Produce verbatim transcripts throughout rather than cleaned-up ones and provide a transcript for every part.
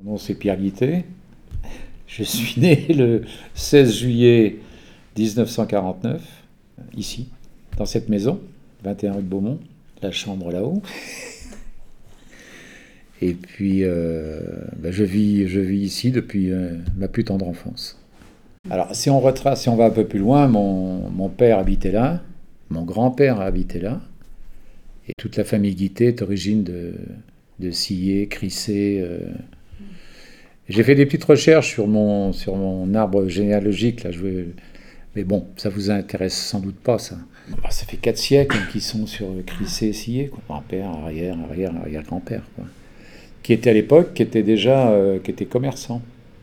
Mon nom c'est Pierre Guittet. Je suis né le seize juillet mille neuf cent quarante-neuf, ici, dans cette maison, vingt et un rue de Beaumont, la chambre là-haut. Et puis, euh, ben je, vis, je vis ici depuis euh, ma plus tendre enfance. Alors, si on retrace, si on va un peu plus loin, mon, mon père habitait là, mon grand-père habitait là, et toute la famille Guittet est origine de, de Sillé, Crissé. Euh. J'ai fait des petites recherches sur mon, sur mon arbre généalogique, là, je veux, mais bon, ça vous intéresse sans doute pas, ça. Bah, ça fait quatre siècles qu'ils sont sur Crissé et Sillé, quoi. Grand-père, arrière, arrière, arrière-grand-père, quoi. Qui était à l'époque, qui était déjà euh, qui était commerçant.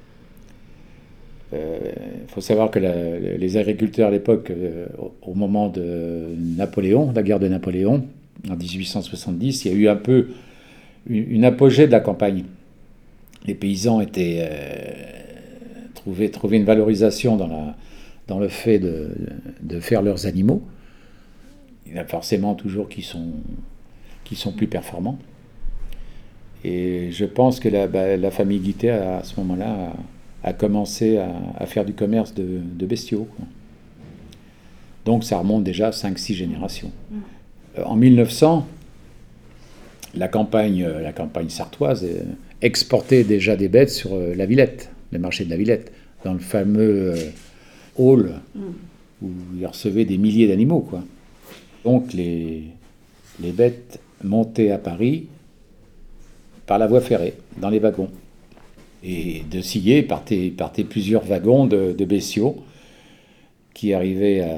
Il euh, faut savoir que la, les agriculteurs à l'époque, euh, au moment de Napoléon, la guerre de Napoléon, en dix-huit cent soixante-dix, il y a eu un peu une, une apogée de la campagne. Les paysans étaient euh, trouvaient, trouvaient une valorisation dans, la, dans le fait de, de faire leurs animaux. Il y en a forcément toujours qui sont, qui sont plus performants. Et je pense que la, bah, la famille Guittet, à, à ce moment-là, a, a commencé à, à faire du commerce de, de bestiaux, quoi. Donc ça remonte déjà à cinq six générations. Mmh. En mille neuf cents, la campagne, la campagne sartoise exportait déjà des bêtes sur la Villette, le marché de la Villette, dans le fameux hall mmh. où ils recevaient des milliers d'animaux, quoi. Donc les, les bêtes montaient à Paris par la voie ferrée, dans les wagons. Et de Sillé partaient, partaient plusieurs wagons de, de bestiaux qui arrivaient à,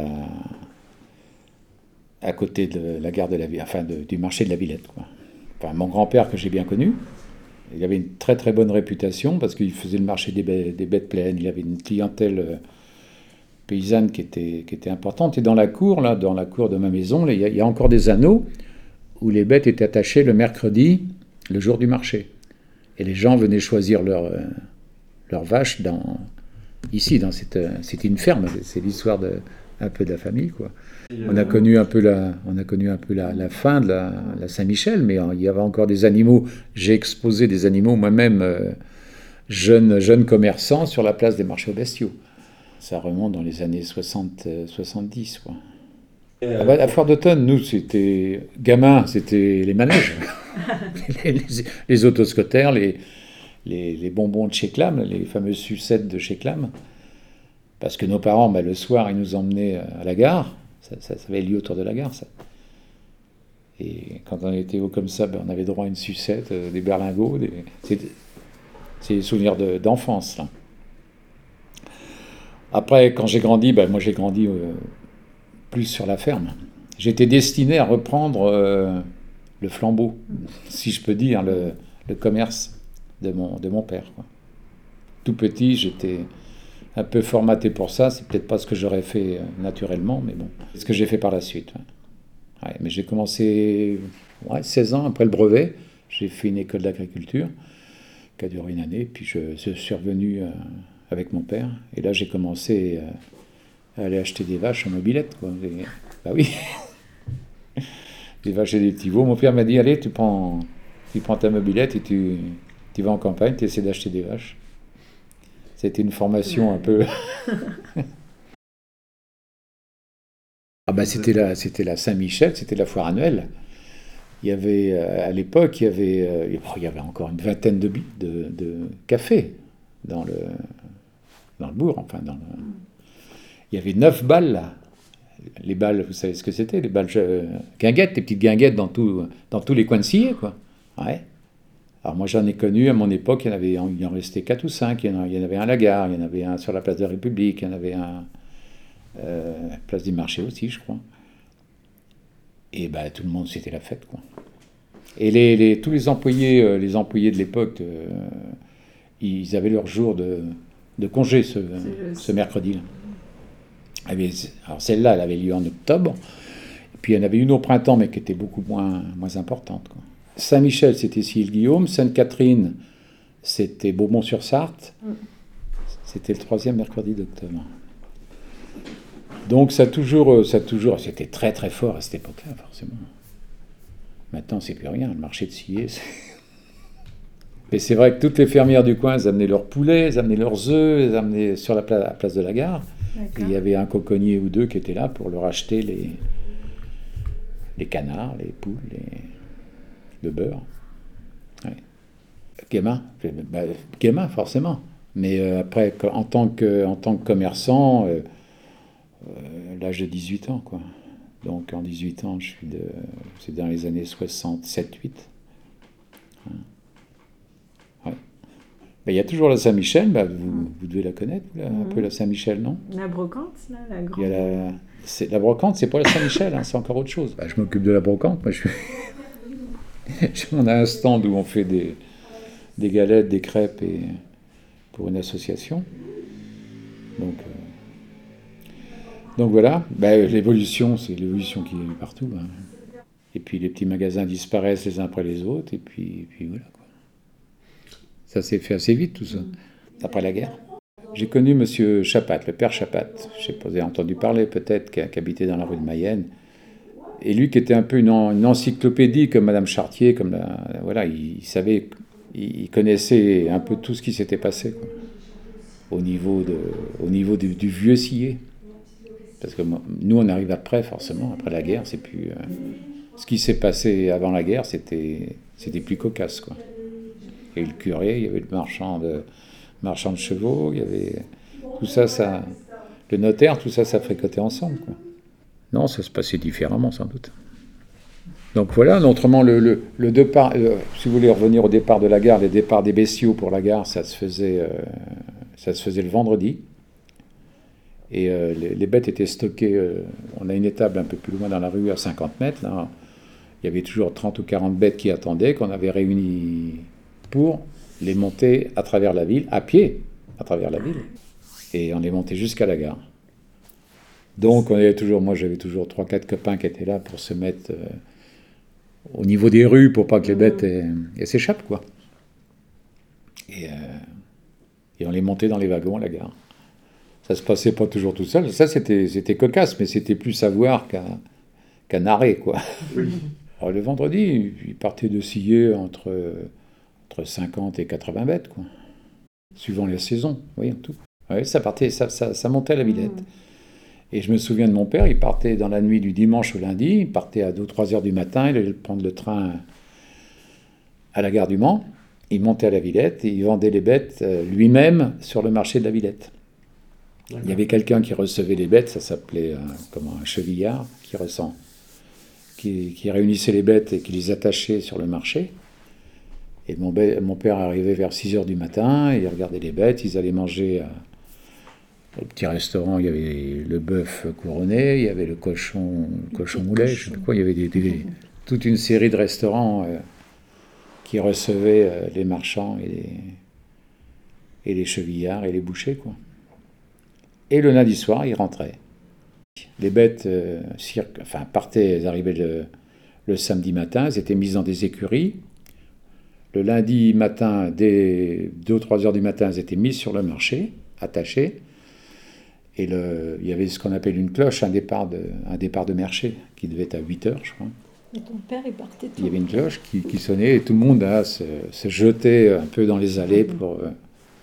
à côté de la gare de la enfin de, du marché de la Villette, quoi. Enfin, mon grand-père, que j'ai bien connu, il avait une très très bonne réputation parce qu'il faisait le marché des bêtes, des bêtes pleines, il avait une clientèle paysanne qui était, qui était importante. Et dans la cour, là, dans la cour de ma maison, là, il, y a, il y a encore des anneaux où les bêtes étaient attachées le mercredi, le jour du marché. Et les gens venaient choisir leurs euh, leur vaches dans, ici, dans cette, c'était une ferme, c'est l'histoire de, un peu de la famille, quoi. On a connu un peu la, on a connu un peu la, la fin de la, la Saint-Michel, mais il y avait encore des animaux. J'ai exposé des animaux moi-même, euh, jeune, jeune commerçant, sur la place des marchés aux bestiaux. Ça remonte dans les années soixante, soixante-dix, quoi. Ah bah, la foire d'automne, nous, c'était gamin, c'était les manèges, les, les, les autoscooters, les, les, les bonbons de chez Clam, les fameuses sucettes de chez Clam. Parce que nos parents, bah, le soir, ils nous emmenaient à la gare. Ça, ça, ça avait lieu autour de la gare, ça. Et quand on était haut comme ça, bah, on avait droit à une sucette, euh, des berlingots. Des... C'est, c'est des souvenirs de, d'enfance, là. Après, quand j'ai grandi, bah, moi j'ai grandi euh, plus sur la ferme. J'étais destiné à reprendre euh, le flambeau, si je peux dire, le, le commerce de mon, de mon père, quoi. Tout petit, j'étais un peu formaté pour ça. C'est peut-être pas ce que j'aurais fait euh, naturellement, mais bon, c'est ce que j'ai fait par la suite. Ouais. Ouais, mais j'ai commencé ouais, seize ans après le brevet. J'ai fait une école d'agriculture qui a duré une année, puis je, je suis revenu euh, avec mon père. Et là, j'ai commencé euh, à aller acheter des vaches en mobilette, quoi. Et, bah oui, des vaches et des petits veaux. Mon père m'a dit, allez, tu prends, tu prends ta mobilette et tu, tu vas en campagne, tu essaies d'acheter des vaches. C'était une formation un peu... ah bah c'était la, c'était la Saint-Michel, c'était la foire annuelle. Il y avait, euh, à l'époque, il y avait, euh, il y avait encore une vingtaine de, de, de cafés dans le, dans le bourg. Enfin, dans le... Il y avait neuf balles, là. Les balles, vous savez ce que c'était? Les balles euh, guinguettes, des petites guinguettes dans, tout, dans tous les coins de Sillé, quoi. Ouais. Alors moi j'en ai connu, à mon époque, il y en, avait, il en restait quatre ou cinq. Il y en, il y en avait un à la gare, il y en avait un sur la place de la République, il y en avait un euh, place des marchés aussi, je crois. Et ben tout le monde, c'était la fête, quoi. Et les, les, tous les employés, euh, les employés de l'époque, euh, ils avaient leur jour de, de congé ce, ce mercredi-là. Alors celle-là, elle avait lieu en octobre. Et puis il y en avait une au printemps, mais qui était beaucoup moins, moins importante, quoi. Saint-Michel, c'était Sille-Guillaume. Sainte-Catherine, c'était Beaumont-sur-Sarthe. C'était le troisième mercredi d'octobre. Donc ça a toujours, ça a toujours, c'était très très fort à cette époque-là, forcément. Maintenant, c'est plus rien. Le marché de Sillé, c'est... Mais c'est vrai que toutes les fermières du coin, elles amenaient leurs poulets, elles amenaient leurs œufs, elles amenaient sur la, pla- la place de la gare. Et il y avait un coconnier ou deux qui étaient là pour leur acheter les, les canards, les poules, les, le beurre. Ouais. Gamin, bah, gamin forcément. Mais euh, après, en tant que, en tant que commerçant, euh, euh, l'âge de dix-huit ans, quoi. Donc en dix-huit ans, je suis de, c'est dans les années soixante-sept huit. Ouais. Ben, il y a toujours la Saint-Michel, ben, vous, vous devez la connaître, là, Mhm. un peu la Saint-Michel, non? La brocante, là, la Il grande. y a la, c'est, la brocante, c'est pas la Saint-Michel, hein, c'est encore autre chose. Ben, je m'occupe de la brocante, moi je suis... on a un stand où on fait des, des galettes, des crêpes et, pour une association. Donc, euh, donc voilà, ben, l'évolution, c'est l'évolution qui est partout. Hein. Et puis les petits magasins disparaissent les uns après les autres, et puis, et puis voilà. Quoi. Ça s'est fait assez vite tout ça, après la guerre. J'ai connu Monsieur Chapat, le père Chapat, je ne sais pas si vous avez entendu parler peut-être, qui, qui habitait dans la rue de Mayenne. Et lui qui était un peu une, une encyclopédie comme Madame Chartier, comme la, voilà, il, il savait, il, il connaissait un peu tout ce qui s'était passé quoi, au niveau, de, au niveau du, du vieux scié. Parce que nous on arrive après forcément, après la guerre, c'est plus... Euh, ce qui s'est passé avant la guerre, c'était, c'était plus cocasse quoi. Il y avait le curé, il y avait le marchand de, marchand de chevaux, il y avait tout ça, ça, le notaire, tout ça, ça fréquentait ensemble quoi. Non, ça se passait différemment sans doute. Donc voilà, autrement, le, le, le départ, euh, si vous voulez revenir au départ de la gare, les départs des bestiaux pour la gare, ça se faisait, euh, ça se faisait le vendredi. Et euh, les, les bêtes étaient stockées, euh, on a une étable un peu plus loin dans la rue, à cinquante mètres. Là. Il y avait toujours trente ou quarante bêtes qui attendaient, qu'on avait réunies pour les monter à travers la ville, à pied, à travers la ville. Et on les montait jusqu'à la gare. Donc, on avait toujours, moi, j'avais toujours trois quatre copains qui étaient là pour se mettre euh, au niveau des rues pour pas que les bêtes elles, elles s'échappent, quoi. Et, euh, et on les montait dans les wagons à la gare. Ça se passait pas toujours tout seul. Ça, c'était, c'était cocasse, mais c'était plus savoir qu'un, qu'un arrêt, quoi. Oui. Alors, le vendredi, il partait de scier entre, entre cinquante et quatre-vingts bêtes, quoi. Suivant les saisons, oui, en tout. Ouais, ça partait, ça, ça, ça montait à la Villette. Et je me souviens de mon père, il partait dans la nuit du dimanche au lundi, il partait à deux ou trois heures du matin, il allait prendre le train à la gare du Mans, il montait à la Villette et il vendait les bêtes lui-même sur le marché de la Villette. D'accord. Il y avait quelqu'un qui recevait les bêtes, ça s'appelait un, comment, un chevillard, qui, ressent, qui, qui réunissait les bêtes et qui les attachait sur le marché. Et mon, mon père arrivait vers six heures du matin, il regardait les bêtes, ils allaient manger à, au petit restaurant, il y avait le bœuf couronné, il y avait le cochon, le cochon moulet, je sais pas quoi, il y avait des, des, toute une série de restaurants euh, qui recevaient euh, les marchands et les, et les chevillards et les bouchers, quoi. Et le lundi soir, ils rentraient. Les bêtes euh, cirque, enfin, partaient, elles arrivaient le, le samedi matin, elles étaient mises dans des écuries. Le lundi matin, dès deux ou trois heures du matin, elles étaient mises sur le marché, attachées. Et le, il y avait ce qu'on appelle une cloche, un départ de, un départ de marché, qui devait être à huit heures, je crois. Et ton père, il partait tout. Il y avait une cloche qui, qui sonnait et tout le monde là, se, se jetait un peu dans les allées pour... Euh,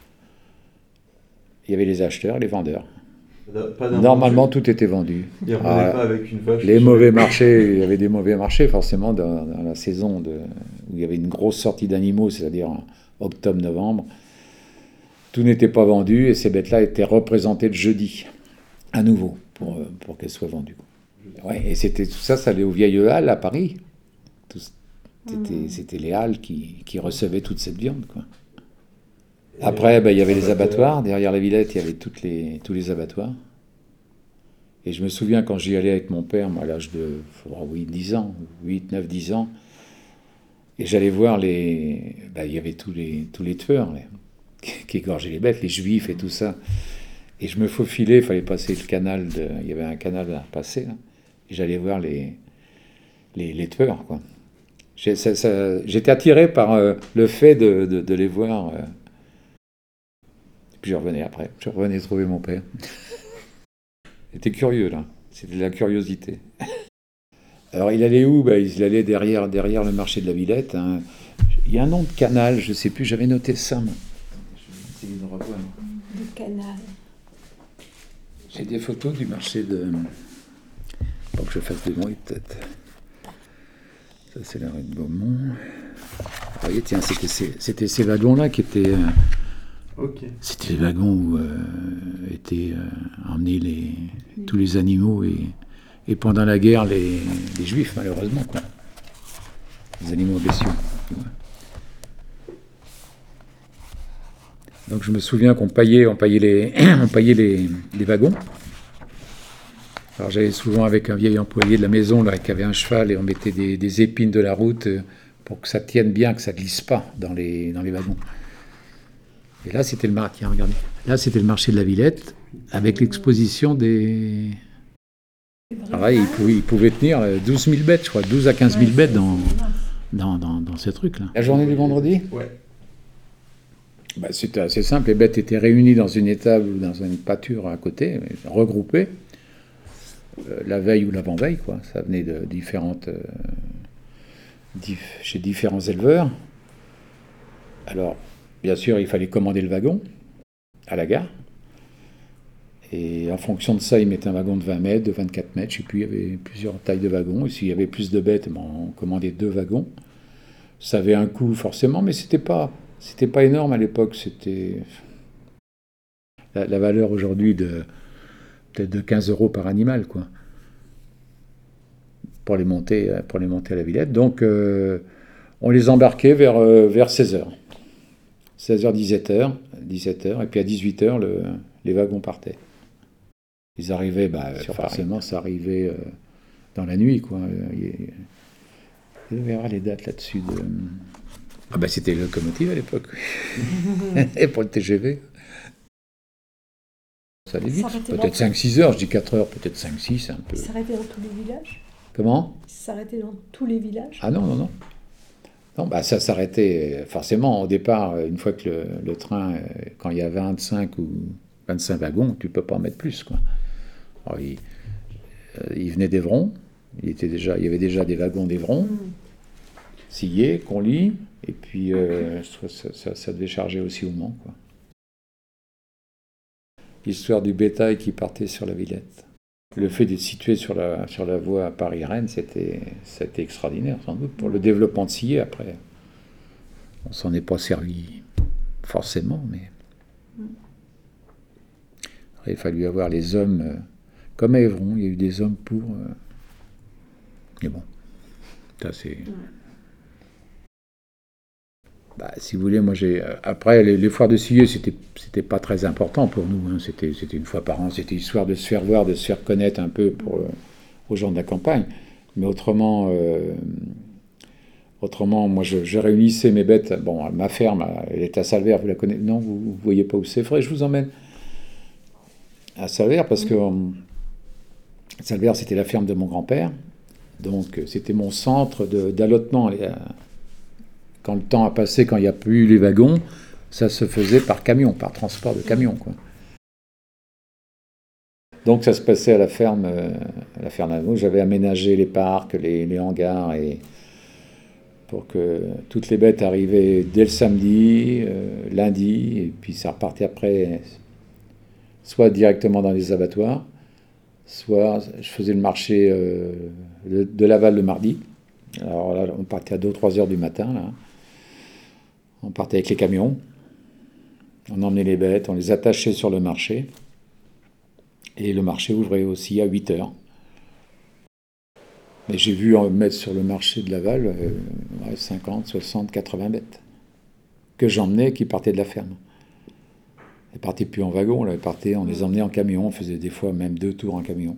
il y avait les acheteurs, les vendeurs. Pas Normalement, vendu. Tout était vendu. Il revenait ah, pas avec une vache. Les mauvais marchés, il y avait des mauvais marchés forcément dans, dans la saison de, où il y avait une grosse sortie d'animaux, c'est-à-dire en octobre-novembre. Tout n'était pas vendu et ces bêtes-là étaient représentées le jeudi, à nouveau, pour, pour qu'elles soient vendues. Ouais, et c'était tout ça, ça allait aux vieilles halles à Paris. Tout, c'était, mmh. c'était les halles qui, qui recevaient toute cette viande, quoi. Après, ben, il y avait les abattoirs. Derrière la Villette, il y avait toutes les, tous les abattoirs. Et je me souviens quand j'y allais avec mon père, moi, à l'âge de oh, oui, dix ans, huit, neuf, dix ans, et j'allais voir les... Ben, il y avait tous les, tous les tueurs, les, qui égorgeaient les bêtes, les juifs et tout ça. Et je me faufilais, il fallait passer le canal, de, il y avait un canal à passer, là, et j'allais voir les, les, les tueurs, quoi. J'ai, ça, ça, j'étais attiré par euh, le fait de, de, de les voir... Euh, Puis je revenais après, je revenais trouver mon père. J'étais curieux là, c'était de la curiosité. Alors il allait où? Ben, il allait derrière, derrière le marché de la Villette. Hein. Il y a un nom de canal, je ne sais plus, j'avais noté ça. Moi. Je vais essayer de revoir. Le canal. J'ai des photos du marché de... Pour que je fasse des bruits, peut-être. Ça, c'est la rue de Beaumont. Vous voyez, tiens, c'était ces, c'était ces wagons-là qui étaient... Euh, Ok. C'était les wagons où euh, étaient euh, emmenés les, tous les animaux et, et pendant la guerre, les, les juifs, malheureusement, quoi. Les animaux bestiaux. Donc je me souviens qu'on paillait, on paillait, les, on paillait les, les wagons. Alors j'allais souvent avec un vieil employé de la maison là, qui avait un cheval et on mettait des, des épines de la route pour que ça tienne bien, que ça glisse pas dans les, dans les wagons. Et là c'était le marché, regardez. Là c'était le marché de la Villette avec l'exposition des... Pareil, il pouvait, il pouvait tenir douze mille bêtes, je crois, douze à quinze mille bêtes dans, dans, dans, dans ces trucs-là. La journée du vendredi ? Ouais. Bah, c'était assez simple, les bêtes étaient réunies dans une étable ou dans une pâture à côté, regroupées, euh, la veille ou l'avant-veille, quoi. Ça venait de différentes, euh, dif- chez différents éleveurs. Alors, bien sûr, il fallait commander le wagon à la gare. Et en fonction de ça, ils mettaient un wagon de vingt mètres, de vingt-quatre mètres, je sais plus, il y avait plusieurs tailles de wagons. Et s'il y avait plus de bêtes, ben, on commandait deux wagons. Ça avait un coût forcément, mais c'était pas... C'était pas énorme à l'époque, c'était la, la valeur aujourd'hui de peut-être de quinze euros par animal, quoi, pour les monter, pour les monter à la Villette. Donc, euh, on les embarquait vers, euh, vers seize heures. seize heures, dix-sept heures, dix-sept heures, et puis à dix-huit heures, le, les wagons partaient. Ils arrivaient, bah, forcément, ça arrivait euh, dans la nuit, quoi. Il, il devait y avoir les dates là-dessus de... Ah bah c'était les locomotives à l'époque. Et pour le T G V. Ça allait vite. Peut-être cinq six heures, je dis quatre heures, peut-être cinq six, c'est un peu... Il s'arrêtait dans tous les villages. Comment ? Il s'arrêtait dans tous les villages. Ah non, non, non. Non, bah ça s'arrêtait forcément au départ, une fois que le, le train, quand il y a vingt-cinq ou vingt-cinq wagons, tu peux pas en mettre plus, quoi. Alors, il, euh, il venait d'Evron, il, était déjà, il y avait déjà des wagons d'Evron, mmh. sciés, qu'on lit, et puis euh, ça, ça, ça devait charger aussi au Mans, quoi. L'histoire du bétail qui partait sur la Villette. Le fait d'être situé sur la, sur la voie Paris-Rennes, c'était, c'était extraordinaire, sans doute, pour le développement de Sillé, après. On s'en est pas servi forcément, mais... Il a fallu avoir les hommes, euh, comme à Évron, il y a eu des hommes pour... Euh... Mais bon, ça c'est... Bah, si vous voulez, moi j'ai... Après, les, les foires de Sillé, c'était, c'était pas très important pour nous, hein. C'était, c'était une fois par an, c'était histoire de se faire voir, de se faire connaître un peu pour, euh, aux gens de la campagne. Mais autrement, euh, autrement moi je, je réunissais mes bêtes. Bon, ma ferme, elle est à Salvert, vous la connaissez? Non, vous ne voyez pas où c'est? Faudrait que je vous emmène à Salvert, parce que euh, Salvert, c'était la ferme de mon grand-père. Donc, c'était mon centre de, d'allottement. Quand le temps a passé, quand il n'y a plus les wagons, ça se faisait par camion, par transport de camion, quoi. Donc ça se passait à la ferme, à la ferme d'Anneau. J'avais aménagé les parcs, les, les hangars, et pour que toutes les bêtes arrivaient dès le samedi, euh, lundi, et puis ça repartait après, soit directement dans les abattoirs, soit je faisais le marché euh, de, de Laval le mardi. Alors là, on partait à deux ou trois heures du matin, là. On partait avec les camions, on emmenait les bêtes, on les attachait sur le marché, et le marché ouvrait aussi à huit heures. Mais j'ai vu mettre sur le marché de Laval euh, cinquante, soixante, quatre-vingts bêtes, que j'emmenais, qui partaient de la ferme. Elles ne partaient plus en wagon, là, elles partaient, on les emmenait en camion, on faisait des fois même deux tours en camion.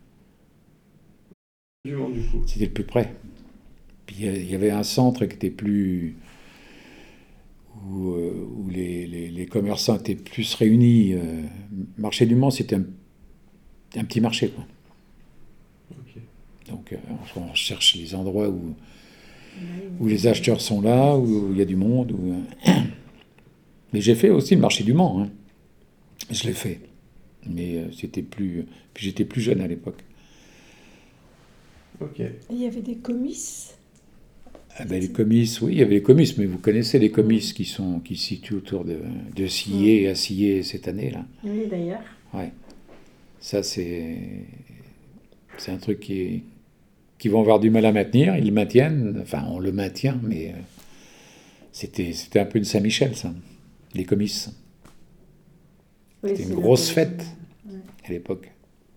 Du monde, du coup. C'était le plus près. Puis il y avait un centre qui était plus... où, euh, où les, les, les commerçants étaient plus réunis. Euh, marché du Mans, c'était un, un petit marché, quoi. Okay. Donc euh, on cherche les endroits où, où les acheteurs sont là, où il y a du monde. Où, euh... Mais j'ai fait aussi le marché du Mans, hein. Je l'ai fait. Mais euh, c'était plus... Puis j'étais plus jeune à l'époque. Ok. Et il y avait des comices. Ah ben, les comices, oui, il y avait les comices, mais vous connaissez les comices qui, sont, qui se situent autour de, de Sillé et à Sillé cette année-là. Oui, d'ailleurs. Ouais. Ça, c'est, c'est un truc qui, est, qui vont avoir du mal à maintenir. Ils le maintiennent, enfin, on le maintient, mais euh, c'était, c'était un peu une Saint-Michel, ça, les comices. Oui, C'était c'est une la grosse tradition. fête Ouais. à l'époque.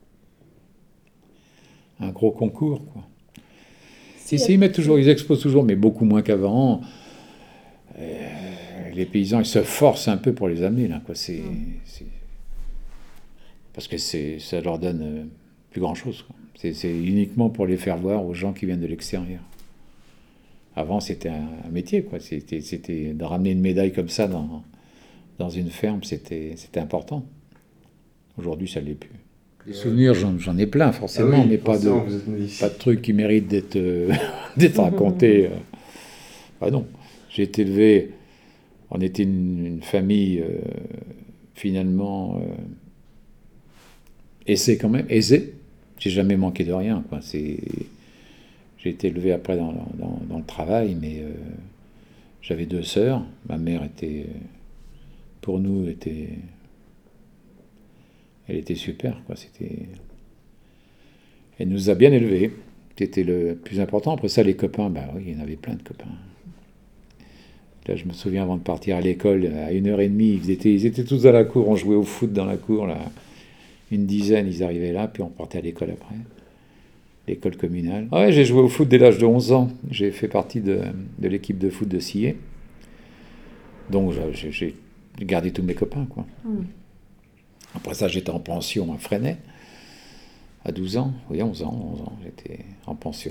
Un gros concours, quoi. Si, si, ils mettent toujours, ils exposent toujours, mais beaucoup moins qu'avant. Euh, les paysans, ils se forcent un peu pour les amener, là, quoi. C'est, c'est... Parce que c'est, ça leur donne euh, plus grand-chose, quoi. C'est, c'est uniquement pour les faire voir aux gens qui viennent de l'extérieur. Avant, c'était un, un métier, quoi. C'était, c'était de ramener une médaille comme ça dans, dans une ferme, c'était, c'était important. Aujourd'hui, ça ne l'est plus. Les souvenirs, j'en, j'en ai plein, forcément, Ah oui, mais pas de, forcément, vous êtes né ici. pas de trucs qui méritent d'être, euh, d'être racontés. euh. Ah non, j'ai été élevé, on était une, une famille euh, finalement euh, aisée quand même, aisée. J'ai jamais manqué de rien, quoi. C'est, j'ai été élevé après dans, dans, dans le travail, mais euh, j'avais deux sœurs. Ma mère était, pour nous, était, elle était super, quoi. C'était, elle nous a bien élevés. C'était le plus important. Après ça, les copains, bah oui, il y en avait plein de copains. Là, je me souviens, avant de partir à l'école, à une heure et demie, ils étaient, ils étaient tous à la cour, on jouait au foot dans la cour, là. Une dizaine, ils arrivaient là, puis on partait à l'école après. L'école communale. Ah ouais, j'ai joué au foot dès l'âge de onze ans. J'ai fait partie de, de l'équipe de foot de Sillé. Donc, j'ai, j'ai gardé tous mes copains, quoi. Mm. Après ça, j'étais en pension à Fresnay, à douze ans, oui, onze ans, onze ans, j'étais en pension.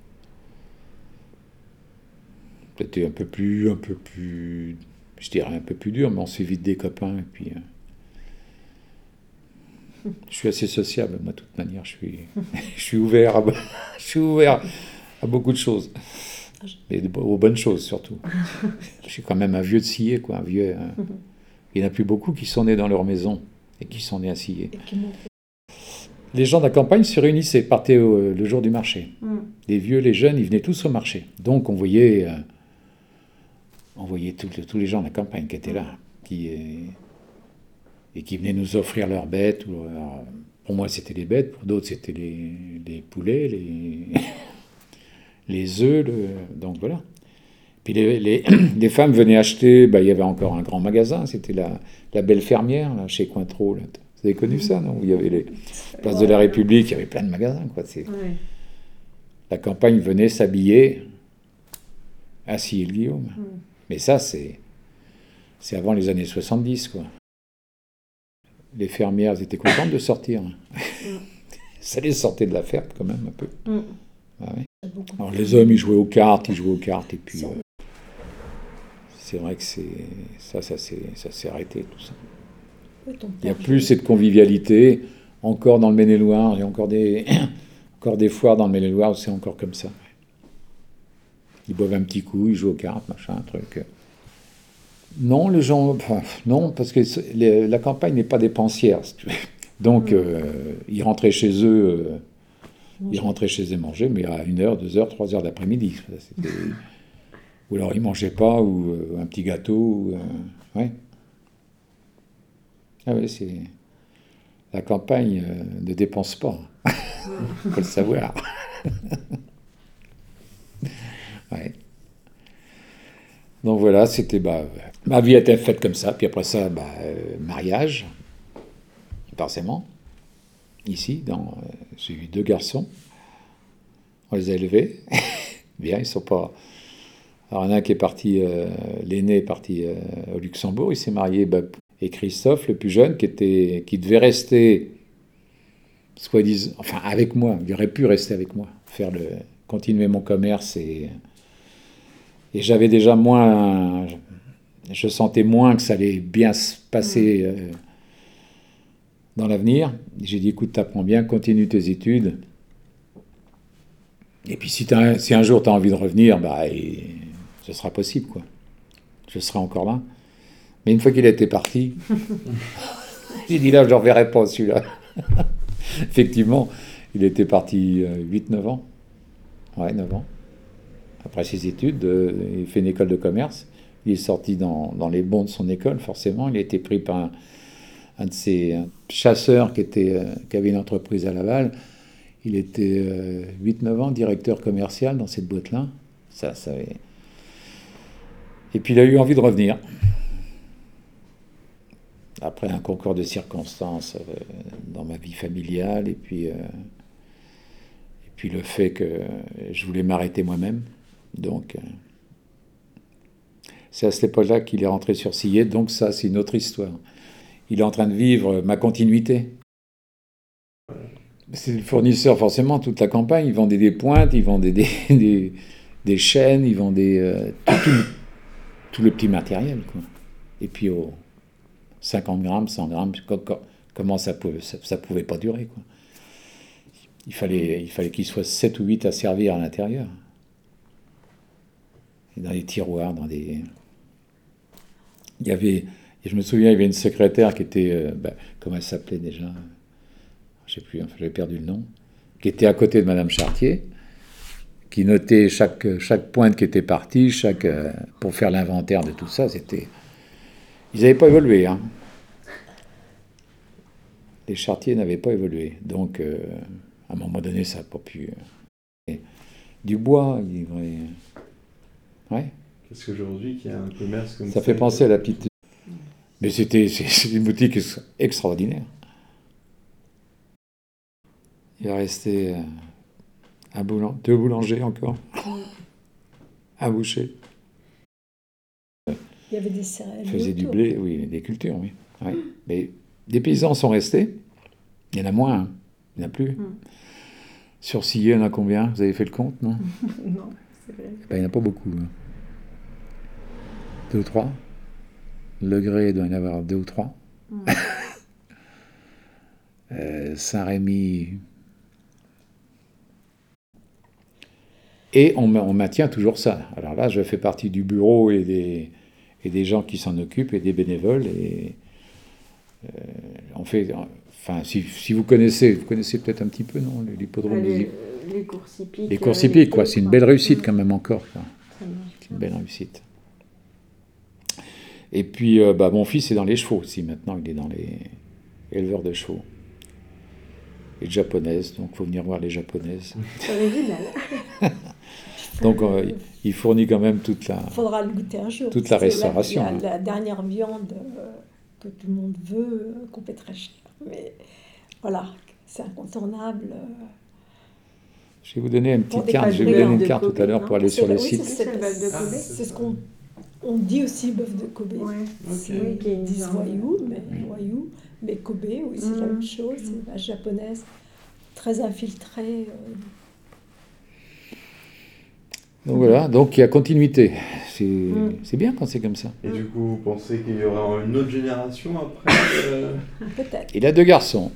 C'était un peu plus, un peu plus, je dirais un peu plus dur, mais on s'est vite des copains, et puis... Euh, je suis assez sociable, moi, de toute manière, je suis, je suis ouvert à, je suis ouvert à beaucoup de choses. Et de- aux bonnes choses, surtout. Je suis quand même un vieux de Sillé, quoi, un vieux... euh, il n'y en a plus beaucoup qui sont nés dans leur maison et qui sont nés à Sillé. Et qui m'ont Les gens de la campagne se réunissaient, partaient au- le jour du marché. Mm. Les vieux, les jeunes, ils venaient tous au marché. Donc on voyait, euh, on voyait tous les- tous les gens de la campagne qui étaient là, qui, euh, et qui venaient nous offrir leurs bêtes. Ou leur- pour moi, c'était les bêtes, pour d'autres, c'était les, les poulets, les, les œufs. Le- donc voilà. Puis les, les- les femmes venaient acheter, bah, il y avait encore un grand magasin, c'était la, la Belle Fermière, là, chez Cointreau. Là. Vous avez connu ça, non? Où il y avait les places de la République, il y avait plein de magasins, quoi. C'est... Ouais. La campagne venait s'habiller à Sillé-le-Guillaume. Mm. Mais ça, c'est, c'est avant les années soixante-dix, quoi. Les fermières étaient contentes de sortir. Ça les sortait de la ferme, quand même, un peu. Mm. Ah ouais. beaucoup. Alors les hommes, ils jouaient aux cartes, ils jouaient aux cartes, et puis... euh, c'est vrai que c'est, ça, ça s'est, ça s'est arrêté, tout ça. Oui, ton Il n'y a père, plus je- cette convivialité. Encore dans le Maine-et-Loire, il y a encore des, encore des foires dans le Maine-et-Loire où c'est encore comme ça. Ils boivent un petit coup, ils jouent aux cartes, machin, un truc. Non, les gens, enfin, non, parce que c'est- les- la campagne n'est pas dépensière. Si tu veux. Donc, Mm. euh, ils rentraient chez eux, euh, ils Manger. rentraient chez eux manger, mais à une heure, deux heures, trois heures d'après-midi. Ça, c'était- Ou alors ils mangeaient pas, ou euh, un petit gâteau. Ou, euh, ouais. Ah oui, c'est... La campagne euh, ne dépense pas. Il faut le savoir. Ouais. Donc voilà, c'était... Bah, ma vie était faite comme ça. Puis après ça, bah, euh, mariage, forcément. Ici, dans, euh, j'ai eu deux garçons. On les a élevés. Bien, ils sont pas... Alors, il y en a un qui est parti, euh, l'aîné est parti euh, au Luxembourg, il s'est marié, bah, et Christophe, le plus jeune, qui, était, qui devait rester, soi-disant, enfin avec moi, il aurait pu rester avec moi, faire le, continuer mon commerce, et, et j'avais déjà moins, je sentais moins que ça allait bien se passer euh, dans l'avenir. J'ai dit, écoute, t'apprends bien, continue tes études, et puis si, t'as, si un jour tu as envie de revenir, bah, et, ce sera possible, quoi. Je serai encore là. Mais une fois qu'il était parti, j'ai dit là, je ne le reverrai pas, celui-là. Effectivement, il était parti euh, huit neuf ans. Ouais, neuf ans. après ses études, euh, il fait une école de commerce. Il est sorti dans, dans les bons de son école, forcément. Il a été pris par un, un de ces un chasseurs qui, était, euh, qui avait une entreprise à Laval. Il était euh, huit neuf ans directeur commercial dans cette boîte-là. Ça, ça avait... Et puis il a eu envie de revenir. Après un concours de circonstances euh, dans ma vie familiale, et puis, euh, et puis le fait que je voulais m'arrêter moi-même. Donc, euh, c'est à cette époque-là qu'il est rentré sur Sillé. Donc ça, c'est une autre histoire. Il est en train de vivre ma continuité. C'est le fournisseur, forcément, toute la campagne. Ils vendaient des pointes, ils vendaient des, des, des chaînes, ils vendaient euh, tout, tout, tout le petit matériel, quoi. Et puis au cinquante grammes, cent grammes, comment ça pouvait, ça, ça pouvait pas durer, quoi. Il fallait, il fallait qu'il soit sept ou huit à servir à l'intérieur. Dans les tiroirs, dans des... Il y avait, je me souviens, il y avait une secrétaire qui était, euh, ben, comment elle s'appelait déjà ? Je ne sais plus, enfin, j'avais perdu le nom, qui était à côté de Madame Chartier, qui notait chaque, chaque pointe qui était partie, chaque, euh, pour faire l'inventaire de tout ça. C'était... Ils n'avaient pas évolué, hein. Les Chartier n'avaient pas évolué. Donc, euh, à un moment donné, ça n'a pas pu... Euh, du bois, il livrait... Ouais. Parce qu'aujourd'hui, qu'il y a un commerce comme ça... Ça fait penser à la petite... Mais c'était, c'est, c'est une boutique ex- extraordinaire. Il est resté euh, un boulang, deux boulangers encore, un boucher. Il y avait des céréales. Il faisait du autour. blé, oui, des cultures, oui. Ouais. Mais des paysans sont restés. Il y en a moins, hein. Il n'y en a plus. Mm. Sur Sillé, il y en a combien ? Vous avez fait le compte, non ? Non, c'est vrai. Ben, il n'y en a pas beaucoup. Hein. Deux ou trois. Le Grès, il doit y en avoir deux ou trois. Mm. euh, Saint-Rémy. Et on, on maintient toujours ça. Alors là, je fais partie du bureau et des, et des gens qui s'en occupent et des bénévoles. Et euh, on fait. Enfin, si, si vous connaissez, vous connaissez peut-être un petit peu, non, l'hippodrome les, des les courses hippiques. Les courses hippiques, quoi. C'est une belle réussite quand même encore, quoi. Ça marche C'est une bien. belle réussite. Et puis, euh, bah, mon fils est dans les chevaux aussi. Maintenant, il est dans les éleveurs de chevaux. Et de japonaises, donc il faut venir voir les japonaises. C'est original. Donc, euh, il fournit quand même toute la... Il faudra le goûter un jour. Toute la C'est restauration, La, hein. la dernière viande euh, que tout le monde veut, euh, qu'on paie très cher. Mais voilà, c'est incontournable. euh. Je vais vous donner une Pour petite des carte. Je vais vous patriotes donner une de carte tout Kobe, à l'heure non pour aller C'est sur le oui, site. c'est- C'est le bœuf de Ah, Kobe. c'est C'est ce ça. qu'on on dit aussi bœuf de Kobe. Ouais. C'est Ok. Oui, qui est ils disent bizarre. voyou, mais voyou, mais Kobe, oui, c'est la Mm. même chose, c'est une vache japonaise, très infiltrée. euh. Donc voilà, donc il y a continuité. C'est Mm. c'est bien quand c'est comme ça. Et du coup, vous pensez qu'il y aura une autre génération après euh, Peut-être. Il a deux garçons.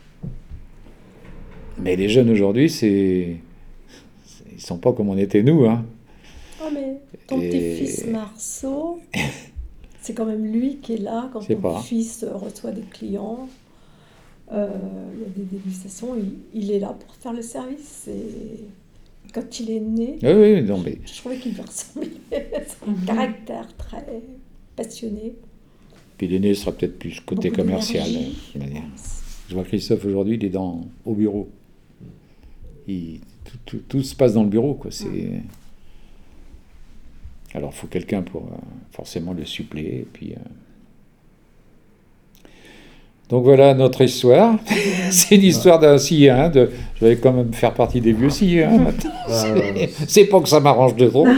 Mais les jeunes aujourd'hui, c'est... Ils sont pas comme on était nous, hein. Oh, mais ton Et- petit-fils Marceau, c'est quand même lui qui est là quand Je sais ton pas. fils euh, reçoit des clients. Euh, il y a des dégustations, il, il est là pour faire le service. Et quand il est né, Oui, oui, non, mais... je trouvais qu'il lui ressemblait. Son caractère très passionné. Puis l'aîné sera peut-être plus côté beaucoup commercial. d'énergie, de toute je manière. pense. Je vois Christophe aujourd'hui, il est dans, au bureau. Il, tout, tout- tout se passe dans le bureau, quoi. C'est... Alors, il faut quelqu'un pour euh, forcément le suppléer. Et puis, euh, donc voilà notre histoire. C'est une histoire d'un sillien. De... Je vais quand même faire partie des vieux sillens maintenant. bah, C'est pas que ça m'arrange de trop.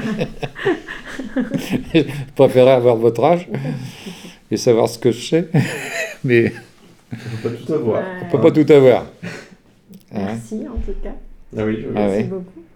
Je préférerais avoir votre âge et savoir ce que je sais. Mais on peut pas tout avoir. Ouais. on peut pas tout avoir. Hein? Merci en tout cas. Ah oui, oui. Ah ouais. Merci beaucoup.